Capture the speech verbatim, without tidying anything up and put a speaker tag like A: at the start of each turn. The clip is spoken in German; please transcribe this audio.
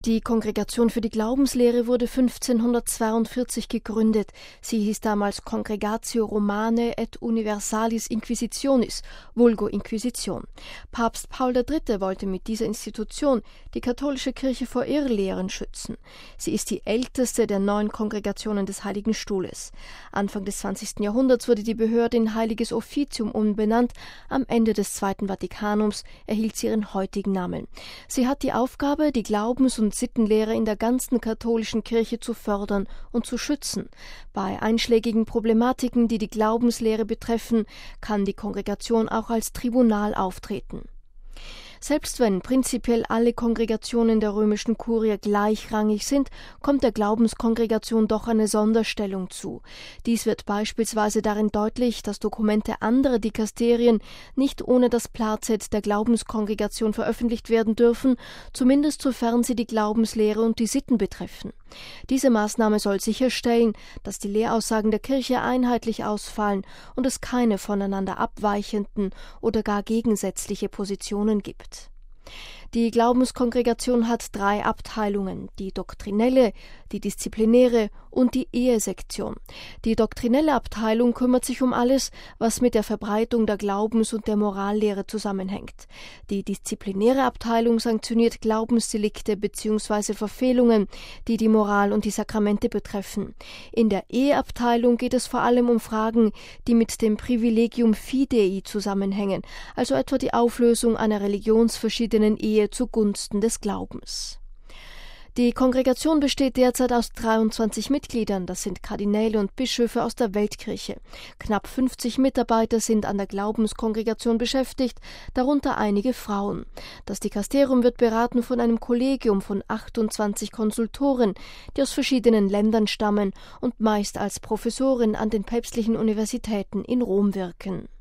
A: Die Kongregation für die Glaubenslehre wurde fünfzehnhundertzweiundvierzig gegründet. Sie hieß damals Congregatio Romanae et Universalis Inquisitionis, vulgo Inquisition. Papst Paul der Dritte wollte mit dieser Institution die katholische Kirche vor Irrlehren schützen. Sie ist die älteste der neun Kongregationen des Heiligen Stuhles. Anfang des zwanzigsten Jahrhunderts wurde die Behörde in Heiliges Offizium umbenannt. Am Ende des Zweiten Vatikanums erhielt sie ihren heutigen Namen. Sie hat die Aufgabe, die Glaubens- und Sittenlehre in der ganzen katholischen Kirche zu fördern und zu schützen. Bei einschlägigen Problematiken, die die Glaubenslehre betreffen, kann die Kongregation auch als Tribunal auftreten. Selbst wenn prinzipiell alle Kongregationen der römischen Kurie gleichrangig sind, kommt der Glaubenskongregation doch eine Sonderstellung zu. Dies wird beispielsweise darin deutlich, dass Dokumente anderer Dikasterien nicht ohne das Plazet der Glaubenskongregation veröffentlicht werden dürfen, zumindest sofern sie die Glaubenslehre und die Sitten betreffen. Diese Maßnahme soll sicherstellen, dass die Lehraussagen der Kirche einheitlich ausfallen und es keine voneinander abweichenden oder gar gegensätzliche Positionen gibt. Die Glaubenskongregation hat drei Abteilungen, die doktrinelle, die disziplinäre und die Ehesektion. Die doktrinelle Abteilung kümmert sich um alles, was mit der Verbreitung der Glaubens- und der Morallehre zusammenhängt. Die disziplinäre Abteilung sanktioniert Glaubensdelikte bzw. Verfehlungen, die die Moral und die Sakramente betreffen. In der Eheabteilung geht es vor allem um Fragen, die mit dem Privilegium Fidei zusammenhängen, also etwa die Auflösung einer religionsverschiedenen Ehe zugunsten des Glaubens. Die Kongregation besteht derzeit aus dreiundzwanzig Mitgliedern, das sind Kardinäle und Bischöfe aus der Weltkirche. Knapp fünfzig Mitarbeiter sind an der Glaubenskongregation beschäftigt, darunter einige Frauen. Das Dikasterium wird beraten von einem Kollegium von achtundzwanzig Konsultoren, die aus verschiedenen Ländern stammen und meist als Professoren an den päpstlichen Universitäten in Rom wirken.